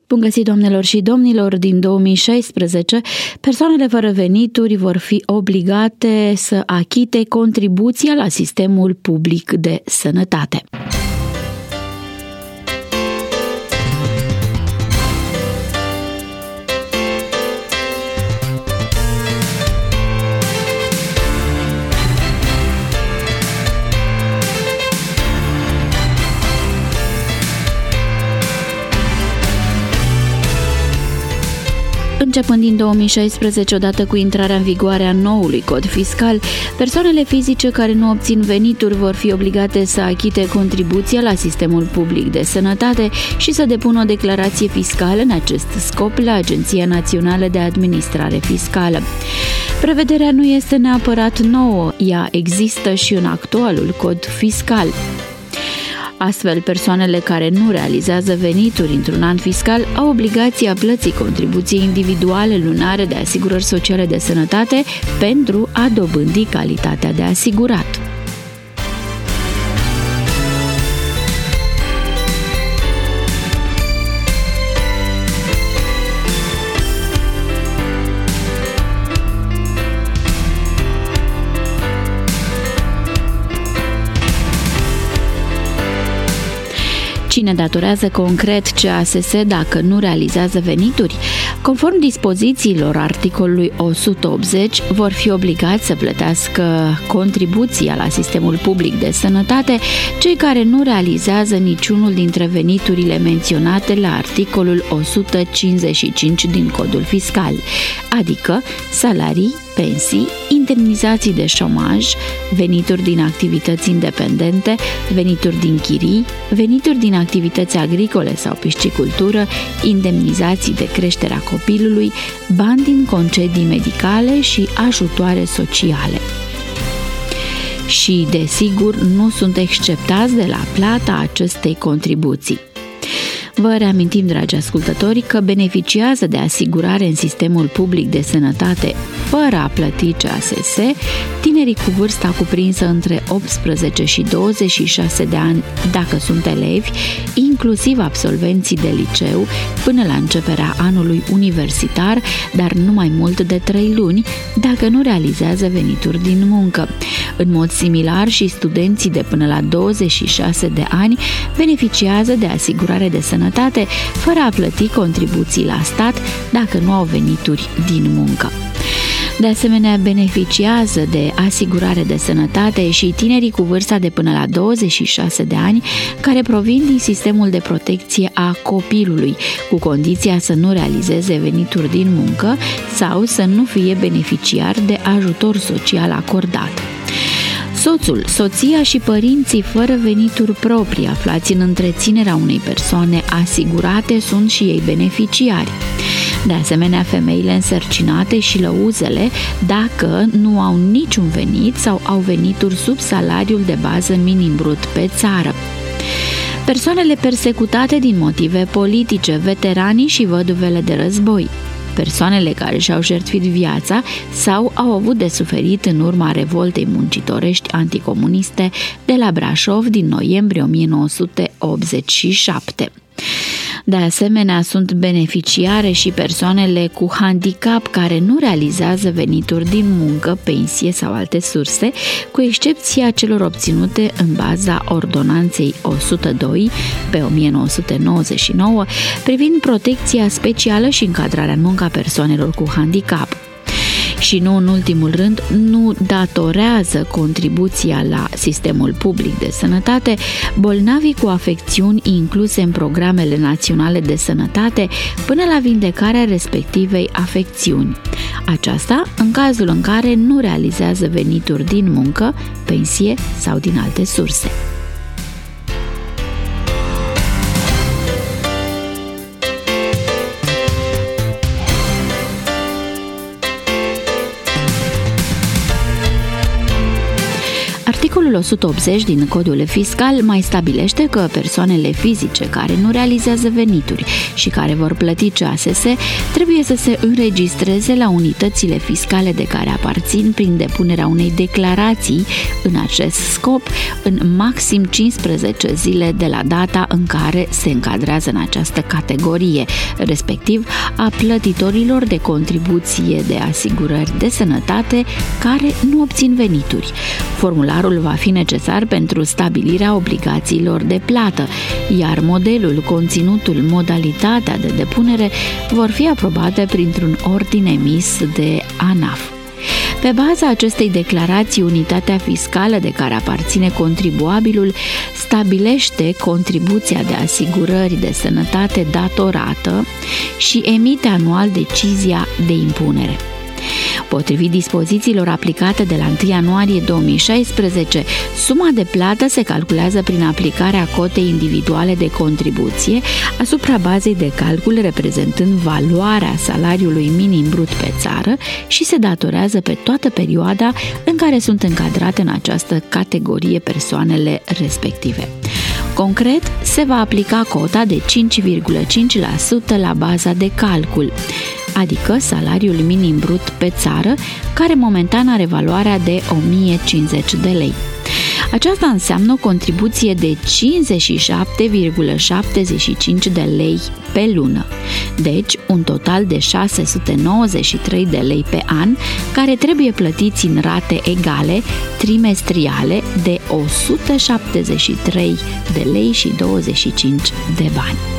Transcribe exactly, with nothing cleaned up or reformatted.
Bun găsit, doamnelor și domnilor! Din două mii șaisprezece, persoanele fără venituri vor fi obligate să achite contribuția la sistemul public de sănătate. Începând din două mii șaisprezece, odată cu intrarea în vigoare a noului cod fiscal, persoanele fizice care nu obțin venituri vor fi obligate să achite contribuția la sistemul public de sănătate și să depună o declarație fiscală în acest scop la Agenția Națională de Administrare Fiscală. Prevederea nu este neapărat nouă, ea există și în actualul cod fiscal. Astfel, persoanele care nu realizează venituri într-un an fiscal au obligația plății contribuției individuale lunare de asigurări sociale de sănătate pentru a dobândi calitatea de asigurat. Cine datorează concret C A S S dacă nu realizează venituri? Conform dispozițiilor articolului o sută optzeci, vor fi obligați să plătească contribuția la sistemul public de sănătate cei care nu realizează niciunul dintre veniturile menționate la articolul o sută cincizeci și cinci din codul fiscal, adică salarii, pensii, indemnizații de șomaj, venituri din activități independente, venituri din chirii, venituri din activități agricole sau piscicultură, indemnizații de creștere a copilului, bani din concedii medicale și ajutoare sociale. Și, desigur, nu sunt exceptați de la plata acestei contribuții. Vă reamintim, dragi ascultători, că beneficiază de asigurare în sistemul public de sănătate fără a plăti C A S S tinerii cu vârsta cuprinsă între optsprezece și douăzeci și șase de ani dacă sunt elevi, inclusiv absolvenții de liceu, până la începerea anului universitar, dar nu mai mult de trei luni, dacă nu realizează venituri din muncă. În mod similar, și studenții de până la douăzeci și șase de ani beneficiază de asigurare de sănătate fără a plăti contribuții la stat dacă nu au venituri din muncă. De asemenea, beneficiază de asigurare de sănătate și tinerii cu vârsta de până la douăzeci și șase de ani care provin din sistemul de protecție a copilului, cu condiția să nu realizeze venituri din muncă sau să nu fie beneficiar de ajutor social acordat. Soțul, soția și părinții fără venituri proprii aflați în întreținerea unei persoane asigurate sunt și ei beneficiari. De asemenea, femeile însărcinate și lăuzele dacă nu au niciun venit sau au venituri sub salariul de bază minim brut pe țară. Persoanele persecutate din motive politice, veteranii și văduvele de război. Persoanele care și-au jertfit viața sau au avut de suferit în urma revoltei muncitorești anticomuniste de la Brașov din noiembrie o mie nouă sute optzeci și șapte. De asemenea, sunt beneficiare și persoanele cu handicap care nu realizează venituri din muncă, pensie sau alte surse, cu excepția celor obținute în baza ordonanței o sută doi pe o mie nouă sute nouăzeci și nouă privind protecția specială și încadrarea în muncă a persoanelor cu handicap. Și nu în ultimul rând, nu datorează contribuția la sistemul public de sănătate bolnavii cu afecțiuni incluse în programele naționale de sănătate până la vindecarea respectivei afecțiuni. Aceasta în cazul în care nu realizează venituri din muncă, pensie sau din alte surse. Articolul o sută optzeci din Codul Fiscal mai stabilește că persoanele fizice care nu realizează venituri și care vor plăti C A S S trebuie să se înregistreze la unitățile fiscale de care aparțin prin depunerea unei declarații în acest scop în maxim cincisprezece zile de la data în care se încadrează în această categorie, respectiv a plătitorilor de contribuție de asigurări de sănătate care nu obțin venituri. Formularul va fi necesar pentru stabilirea obligațiilor de plată, iar modelul, conținutul, modalitatea de depunere vor fi aprobate printr-un ordin emis de ANAF. Pe baza acestei declarații, unitatea fiscală de care aparține contribuabilul stabilește contribuția de asigurări de sănătate datorată și emite anual decizia de impunere. Potrivit dispozițiilor aplicate de la întâi ianuarie două mii șaisprezece, suma de plată se calculează prin aplicarea cotei individuale de contribuție asupra bazei de calcul reprezentând valoarea salariului minim brut pe țară și se datorează pe toată perioada în care sunt încadrate în această categorie persoanele respective. Concret, se va aplica cota de cinci virgulă cinci la sută la baza de calcul, adică salariul minim brut pe țară, care momentan are valoarea de o mie cincizeci de lei. Aceasta înseamnă o contribuție de cincizeci și șapte virgulă șaptezeci și cinci de lei pe lună, deci un total de șase sute nouăzeci și trei de lei pe an, care trebuie plătiți în rate egale, trimestriale, de o sută șaptezeci și trei de lei și douăzeci și cinci de bani.